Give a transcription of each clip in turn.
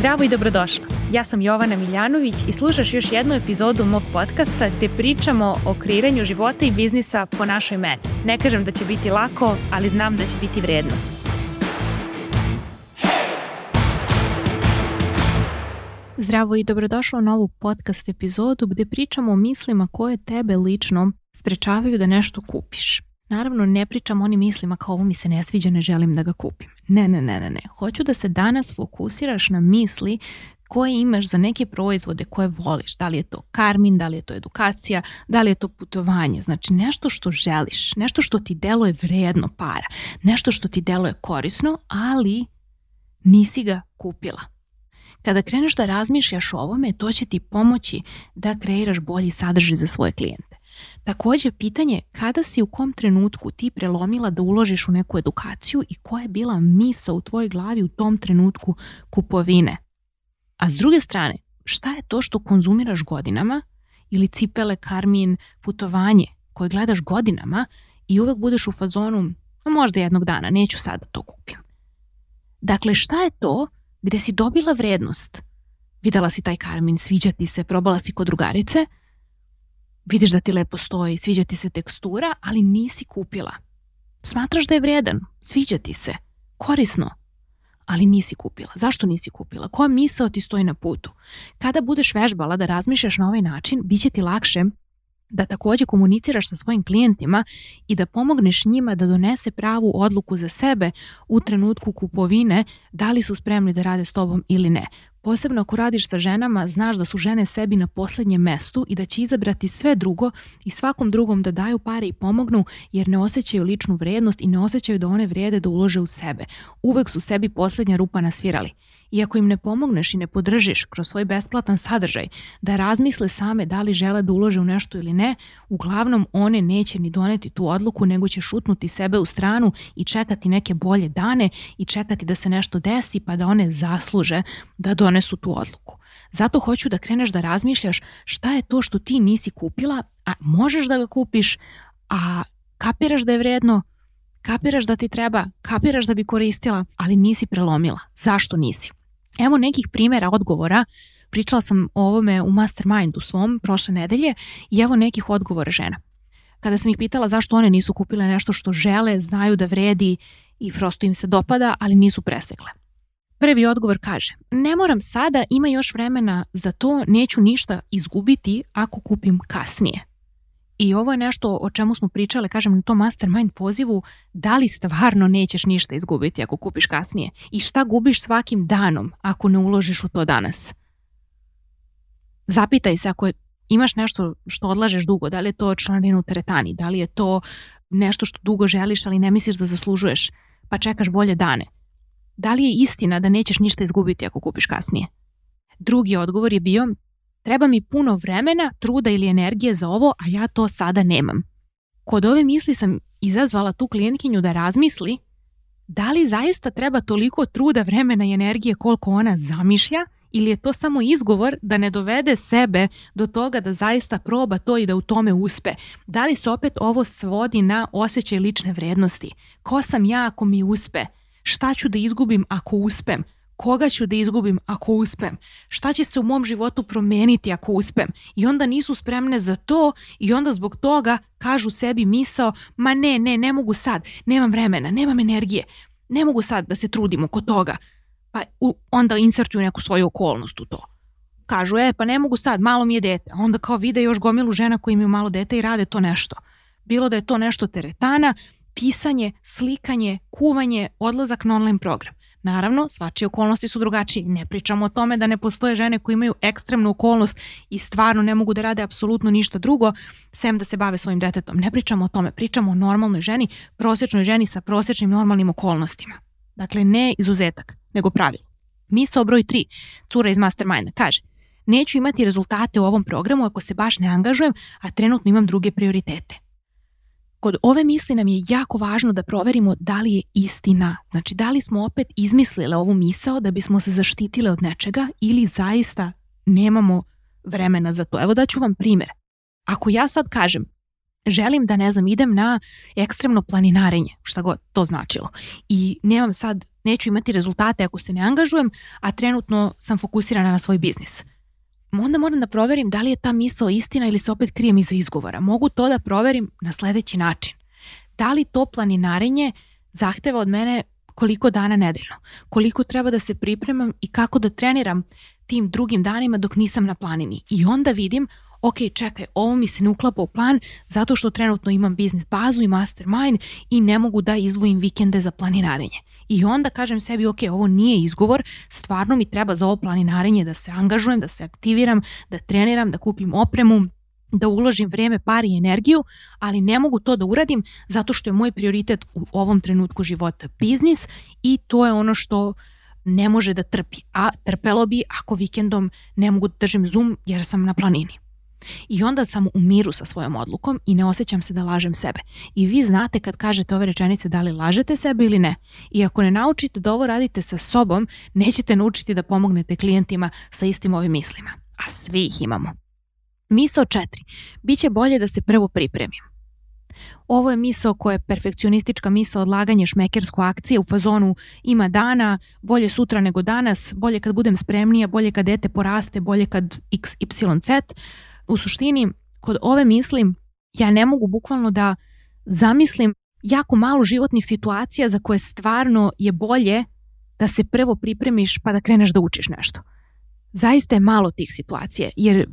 Zdravo i dobrodošla. Ja sam Jovana Miljanović i slušaš još jednu epizodu mog podcasta gde pričamo o kreiranju života i biznisa po našoj meni. Ne kažem da će biti lako, ali znam da će biti vredno. Zdravo i dobrodošla u novu podcast epizodu gde pričamo o mislima koje tebe lično sprečavaju da nešto kupiš. Naravno, ne pričam o onim mislima kao ovo mi se ne sviđa, ne želim da ga kupim. Ne. Hoću da se danas fokusiraš na misli koje imaš za neke proizvode koje voliš. Da li je to Karmin, da li je to edukacija, da li je to putovanje. Znači nešto što želiš, nešto što ti deluje vredno para, nešto što ti deluje korisno, ali nisi ga kupila. Kada kreneš da razmišljaš o ovome, to će ti pomoći da kreiraš bolji sadržaj za svoje klijente. Također, pitanje kada si u kom trenutku ti prelomila da uložiš u neku edukaciju i koja je bila misao u tvojoj glavi u tom trenutku kupovine. A s druge strane, šta je to što konzumiraš godinama ili cipele, Karmin, putovanje koje gledaš godinama i uvek budeš u fazonu, možda jednog dana, neću sad da to kupim. Dakle, šta je to gde si dobila vrednost? Videla si taj Karmin, sviđa ti se, probala si kod drugarice, vidiš da ti lepo stoji, sviđa ti se tekstura, ali nisi kupila. Smatraš da je vredan, sviđa ti se, korisno, ali nisi kupila. Zašto nisi kupila? Koja misao ti stoji na putu? Kada budeš vežbala da razmišljaš na ovaj način, bit će ti lakše da također komuniciraš sa svojim klijentima i da pomogneš njima da donese pravu odluku za sebe u trenutku kupovine, da li su spremni da rade s tobom ili ne. Posebno ako radiš sa ženama, znaš da su žene sebi na posljednjem mestu i da će izabrati sve drugo i svakom drugom da daju pare i pomognu jer ne osjećaju ličnu vrednost i ne osjećaju da one vrijede da ulože u sebe. Uvek su sebi posljednja rupa na svirali. I ako im ne pomogneš i ne podržiš kroz svoj besplatan sadržaj da razmisle same da li žele da ulože u nešto ili ne, uglavnom one neće ni doneti tu odluku nego će šutnuti sebe u stranu i čekati neke bolje dane i čekati da se nešto desi pa da one zasluže da donesu tu odluku. Zato hoću da kreneš da razmišljaš šta je to što ti nisi kupila, a možeš da ga kupiš, a kapiraš da je vredno, kapiraš da ti treba, kapiraš da bi koristila, ali nisi prelomila. Zašto nisi? Evo nekih primjera odgovora. Pričala sam o ovome u Mastermindu svom prošle nedelje i evo nekih odgovora žena. Kada sam ih pitala zašto one nisu kupile nešto što žele, znaju da vredi i prosto im se dopada, ali nisu presekle. Prvi odgovor kaže, ne moram sada, ima još vremena za to, neću ništa izgubiti ako kupim kasnije. I ovo je nešto o čemu smo pričale, kažem, na tom Mastermind pozivu, da li stvarno nećeš ništa izgubiti ako kupiš kasnije i šta gubiš svakim danom ako ne uložiš u to danas. Zapitaj se ako imaš nešto što odlažeš dugo, da li je to članarina u teretani, da li je to nešto što dugo želiš ali ne misliš da zaslužuješ pa čekaš bolje dane. Da li je istina da nećeš ništa izgubiti ako kupiš kasnije? Drugi odgovor je bio, treba mi puno vremena, truda ili energije za ovo, a ja to sada nemam. Kod ove misli sam izazvala tu klijentkinju da razmisli da li zaista treba toliko truda, vremena i energije koliko ona zamišlja ili je to samo izgovor da ne dovede sebe do toga da zaista proba to i da u tome uspe. Da li se opet ovo svodi na osjećaj lične vrednosti? Ko sam ja ako mi uspe? Šta ću da izgubim ako uspem? Koga ću da izgubim ako uspem? Šta će se u mom životu promeniti ako uspem? I onda nisu spremne za to i onda zbog toga kažu sebi misao, ma ne mogu sad, nemam vremena, nemam energije, ne mogu sad da se trudim oko toga. Pa onda insertuju neku svoju okolnost u to. Kažu, pa ne mogu sad, malo mi je dete. A onda kao vide još gomilu žena koji imaju malo dete i rade to nešto. Bilo da je to nešto teretana, pisanje, slikanje, kuvanje, odlazak na online program. Naravno, svačije okolnosti su drugačije. Ne pričamo o tome da ne postoje žene koje imaju ekstremnu okolnost i stvarno ne mogu da rade apsolutno ništa drugo, sem da se bave svojim detetom. Ne pričamo o tome, pričamo o normalnoj ženi, prosječnoj ženi sa prosječnim normalnim okolnostima. Dakle, ne izuzetak, nego pravilo. Misao broj 3, cura iz Masterminda, kaže, neću imati rezultate u ovom programu ako se baš ne angažujem, a trenutno imam druge prioritete. Kod ove misli nam je jako važno da proverimo da li je istina. Znači, da li smo opet izmislile ovu misao da bismo se zaštitile od nečega ili zaista nemamo vremena za to. Evo daću vam primjer. Ako ja sad kažem, želim da, idem na ekstremno planinarenje, šta god to značilo, i nemam sad neću imati rezultate ako se ne angažujem, a trenutno sam fokusirana na svoj biznis. Onda moram da proverim da li je ta misao istina ili se opet krijem iza izgovora. Mogu to da proverim na sledeći način. Da li to planinarenje zahteva od mene koliko dana nedeljno, koliko treba da se pripremam i kako da treniram tim drugim danima dok nisam na planini. I onda vidim, ok, čekaj, ovo mi se ne uklapa u plan zato što trenutno imam biznis bazu i mastermind i ne mogu da izdvojim vikende za planinarenje. I onda kažem sebi, ok, ovo nije izgovor, stvarno mi treba za ovo planinarenje da se angažujem, da se aktiviram, da treniram, da kupim opremu, da uložim vreme, pari i energiju, ali ne mogu to da uradim zato što je moj prioritet u ovom trenutku života biznis i to je ono što ne može da trpi. A trpelo bi ako vikendom ne mogu da držim Zoom jer sam na planini. I onda sam u miru sa svojom odlukom i ne osjećam se da lažem sebe. I vi znate kad kažete ove rečenice da li lažete sebe ili ne. I ako ne naučite da ovo radite sa sobom, nećete naučiti da pomognete klijentima sa istim ovim mislima. A svi ih imamo. Misao 4. Biće bolje da se prvo pripremim. Ovo je misao koja je perfekcionistička misao, odlaganje šmekersko akcije u fazonu ima dana, bolje sutra nego danas, bolje kad budem spremnija, bolje kad dete poraste, bolje kad XYZ. U suštini, kod ove misli, ja ne mogu bukvalno da zamislim jako malo životnih situacija za koje stvarno je bolje da se prvo pripremiš pa da kreneš da učiš nešto. Zaista je malo tih situacija, jer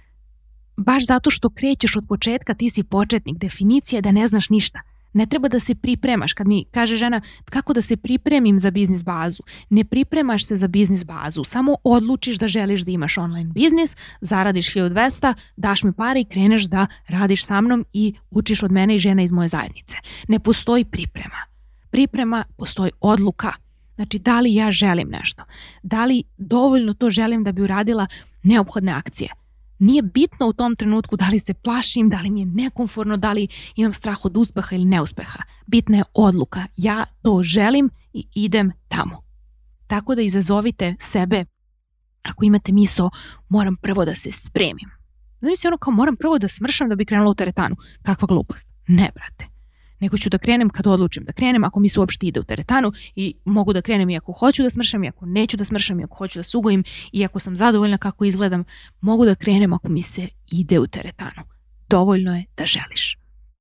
baš zato što krećeš od početka, ti si početnik, definicija je da ne znaš ništa. Ne treba da se pripremaš. Kad mi kaže žena kako da se pripremim za biznis bazu, ne pripremaš se za biznis bazu, samo odlučiš da želiš da imaš online biznis, zaradiš 1200, daš mi pare i kreneš da radiš sa mnom i učiš od mene i žena iz moje zajednice. Ne postoji priprema. Priprema, postoji odluka. Znači, da li ja želim nešto? Da li dovoljno to želim da bi uradila neophodne akcije? Nije bitno u tom trenutku da li se plašim, da li mi je nekomfortno, da li imam strah od uspeha ili neuspeha. Bitna je odluka. Ja to želim i idem tamo. Tako da izazovite sebe ako imate misao, moram prvo da se spremim. Znači ono kao moram prvo da smršam da bi krenula u teretanu. Kakva glupost. Ne, brate. Nego ću da krenem kad odlučim da krenem, ako mi se uopšte ide u teretanu i mogu da krenem i ako hoću da smršam, i ako neću da smršam, i ako hoću da sugojim, i ako sam zadovoljna kako izgledam, mogu da krenem ako mi se ide u teretanu. Dovoljno je da želiš.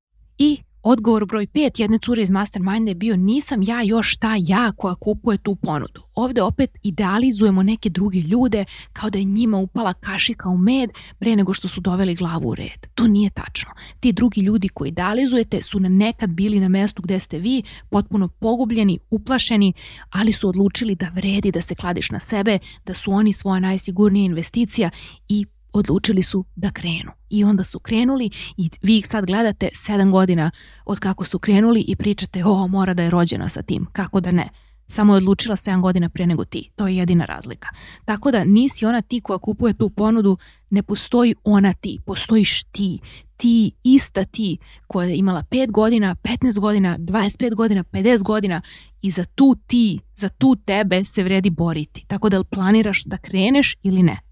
I odgovor broj 5 jedne cure iz Masterminda je bio nisam ja još ta ja koja kupuje tu ponudu. Ovde opet idealizujemo neke druge ljude kao da je njima upala kašika u med pre nego što su doveli glavu u red. To nije tačno. Ti drugi ljudi koji idealizujete su nekad bili na mestu gde ste vi, potpuno pogubljeni, uplašeni, ali su odlučili da vredi da se kladiš na sebe, da su oni svoja najsigurnija investicija i odlučili su da krenu. I onda su krenuli i vi ih sad gledate 7 godina od kako su krenuli i pričate mora da je rođena sa tim. Kako da ne? Samo je odlučila 7 godina pre nego ti. To je jedina razlika. Tako da nisi ona ti koja kupuje tu ponudu, ne postoji ona ti, postojiš ti. Ti, ista ti koja je imala 5 godina, 15 godina, 25 godina, 50 godina i za tu ti, za tu tebe se vredi boriti. Tako da li planiraš da kreneš ili ne?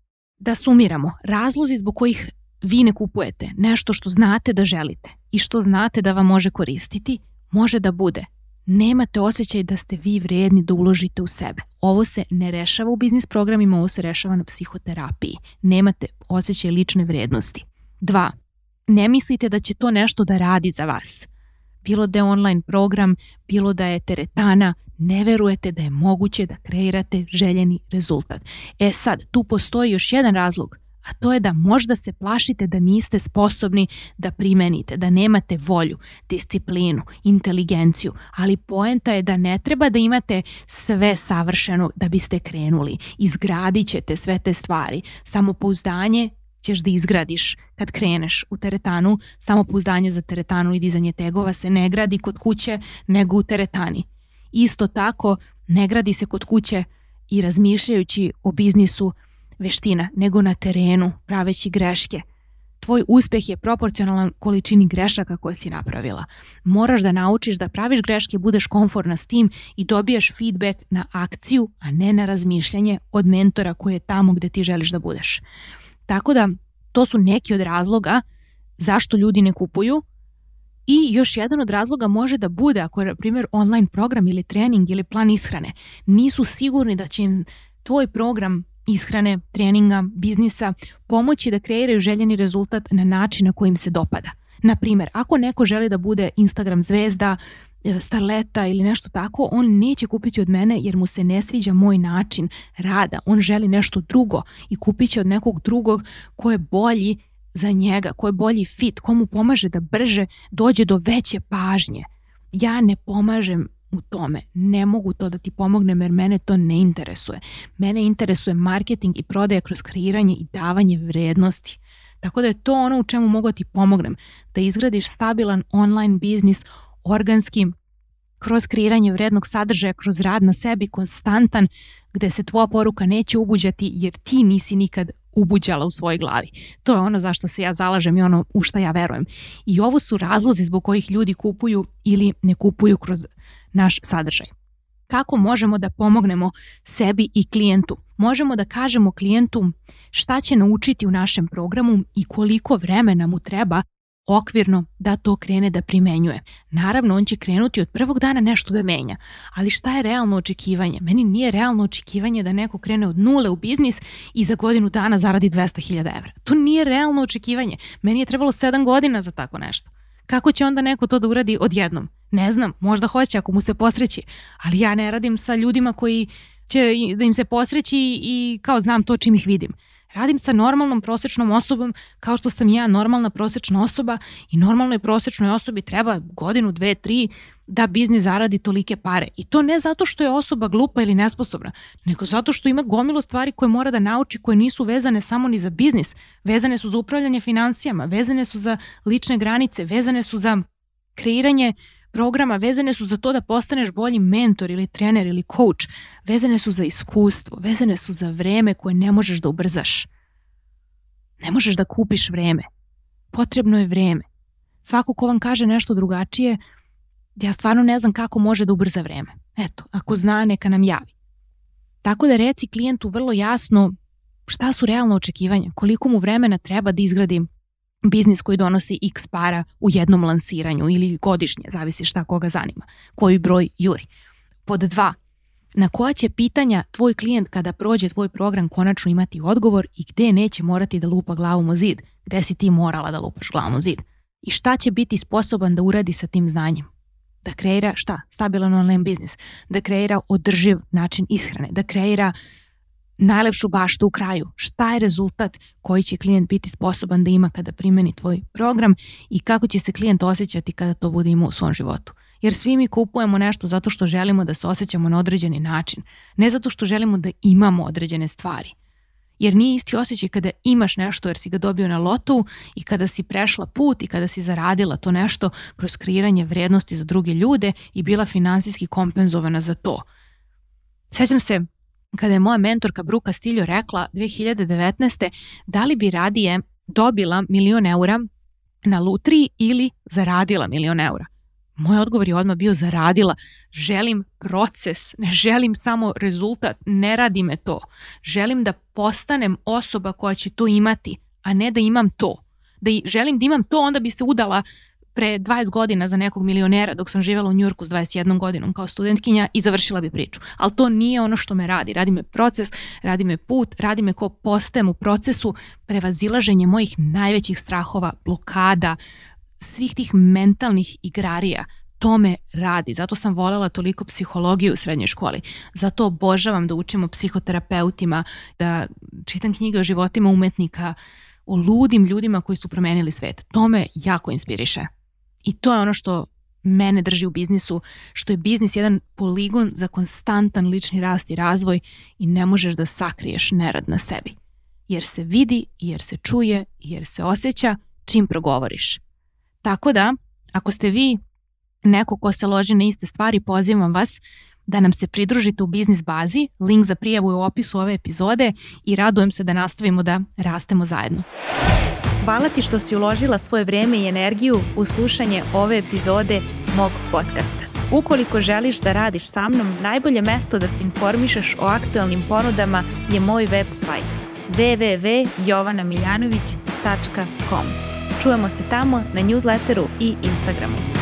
Da sumiramo, razlozi zbog kojih vi ne kupujete nešto što znate da želite i što znate da vam može koristiti, može da bude nemate osjećaj da ste vi vredni da uložite u sebe. Ovo se ne rešava u biznis programima, ovo se rešava na psihoterapiji. Nemate osjećaj lične vrednosti. 2. Ne mislite da će to nešto da radi za vas. Bilo da je online program, bilo da je teretana, ne verujete da je moguće da kreirate željeni rezultat. Sad, tu postoji još jedan razlog, a to je da možda se plašite da niste sposobni da primenite, da nemate volju, disciplinu, inteligenciju, ali poenta je da ne treba da imate sve savršeno da biste krenuli. Izgradit ćete sve te stvari. Samopouzdanje ćeš da izgradiš kad kreneš u teretanu. Samopouzdanje za teretanu i dizanje tegova se ne gradi kod kuće, nego u teretani. Isto tako, ne gradi se kod kuće i razmišljajući o biznisu veština, nego na terenu, praveći greške. Tvoj uspjeh je proporcionalan količini grešaka koje si napravila. Moraš da naučiš da praviš greške, budeš komforna s tim i dobijaš feedback na akciju, a ne na razmišljanje od mentora koji je tamo gde ti želiš da budeš. Tako da, to su neki od razloga zašto ljudi ne kupuju I još jedan od razloga može da bude, ako je, na primjer, online program ili trening ili plan ishrane, nisu sigurni da će im tvoj program ishrane, treninga, biznisa pomoći da kreiraju željeni rezultat na način na koji im se dopada. Na primjer, ako neko želi da bude Instagram zvezda, starleta ili nešto tako, on neće kupiti od mene jer mu se ne sviđa moj način rada. On želi nešto drugo i kupit će od nekog drugog ko je bolji za njega, ko je bolji fit, ko mu pomaže da brže dođe do veće pažnje. Ja ne pomažem u tome. Ne mogu to da ti pomognem jer mene to ne interesuje. Mene interesuje marketing i prodaja kroz kreiranje i davanje vrednosti. Tako da je to ono u čemu mogu da ti pomognem. Da izgradiš stabilan online biznis organski, kroz kreiranje vrednog sadržaja, kroz rad na sebi, konstantan, gde se tvoja poruka neće ubuđati jer ti nisi nikad ubuđala u svojoj glavi. To je ono zašto se ja zalažem i ono u šta ja verujem. I ovo su razlozi zbog kojih ljudi kupuju ili ne kupuju kroz naš sadržaj. Kako možemo da pomognemo sebi i klijentu? Možemo da kažemo klijentu šta će naučiti u našem programu i koliko vremena mu treba okvirno da to krene da primenjuje. Naravno, on će krenuti od prvog dana nešto da menja, ali šta je realno očekivanje? Meni nije realno očekivanje da neko krene od nule u biznis i za godinu dana zaradi 200.000 evra. To nije realno očekivanje. Meni je trebalo 7 godina za tako nešto. Kako će onda neko to da uradi odjednom? Ne znam, možda hoće ako mu se posreći, ali ja ne radim sa ljudima koji će da im se posreći i kao znam to čim ih vidim. Radim sa normalnom prosječnom osobom kao što sam ja normalna prosječna osoba i normalnoj prosječnoj osobi treba godinu, 2, 3 da biznis zaradi tolike pare. I to ne zato što je osoba glupa ili nesposobna, nego zato što ima gomilu stvari koje mora da nauči, koje nisu vezane samo ni za biznis. Vezane su za upravljanje finansijama, vezane su za lične granice, vezane su za kreiranje programa, vezane su za to da postaneš bolji mentor ili trener ili coach, vezane su za iskustvo, vezane su za vreme koje ne možeš da ubrzaš. Ne možeš da kupiš vreme. Potrebno je vreme. Svako ko vam kaže nešto drugačije, ja stvarno ne znam kako može da ubrza vreme. Eto, ako zna, neka nam javi. Tako da reci klijentu vrlo jasno šta su realno očekivanja, koliko mu vremena treba da izgradi biznis koji donosi x para u jednom lansiranju ili godišnje, zavisi šta koga zanima, koji broj juri. Pod 2. Na koja će pitanja tvoj klijent kada prođe tvoj program konačno imati odgovor i gde neće morati da lupa glavom o zid, gde si ti morala da lupaš glavom o zid. I šta će biti sposoban da uradi sa tim znanjem? Da kreira šta? Stabilan online biznis, da kreira održiv način ishrane, da kreira najlepšu baštu u kraju. Šta je rezultat koji će klijent biti sposoban da ima kada primeni tvoj program i kako će se klijent osjećati kada to bude imao u svom životu. Jer svi mi kupujemo nešto zato što želimo da se osjećamo na određeni način, ne zato što želimo da imamo određene stvari. Jer nije isti osjećaj kada imaš nešto jer si ga dobio na lotu i kada si prešla put i kada si zaradila to nešto kroz kreiranje vrednosti za druge ljude i bila finansijski kompenzovana za to. Sjećam se kada je moja mentorka Brooke Castillo rekla 2019. da li bi radije dobila 1.000.000 eura na lutriji ili zaradila 1.000.000 eura. Moj odgovor je odmah bio zaradila. Želim proces, ne želim samo rezultat, ne radi me to. Želim da postanem osoba koja će to imati, a ne da imam to. Želim da imam to, onda bi se udala pre 20 godina za nekog milionera dok sam živjela u Njujorku s 21 godinom kao studentkinja i završila bi priču. Ali to nije ono što me radi. Radi me proces, radi me put, radi me ko postajem u procesu prevazilaženje mojih najvećih strahova, blokada, svih tih mentalnih igrarija. To me radi. Zato sam voljela toliko psihologiju u srednjoj školi. Zato obožavam da učim o psihoterapeutima, da čitam knjige o životima umetnika, o ludim ljudima koji su promenili svet. To me jako inspiriše. I to je ono što mene drži u biznisu, što je biznis jedan poligon za konstantan lični rast i razvoj i ne možeš da sakriješ nerad na sebi. Jer se vidi, jer se čuje, jer se osjeća čim progovoriš. Tako da, ako ste vi neko ko se loži na iste stvari, pozivam vas da nam se pridružite u Biznis bazi. Link za prijavu je u opisu ove epizode i radujem se da nastavimo da rastemo zajedno. Hvala ti što si uložila svoje vreme i energiju u slušanje ove epizode mog podcasta. Ukoliko želiš da radiš sa mnom, najbolje mesto da se informišeš o aktualnim ponudama je moj website www.jovanamiljanović.com. Čujemo se tamo na newsletteru i Instagramu.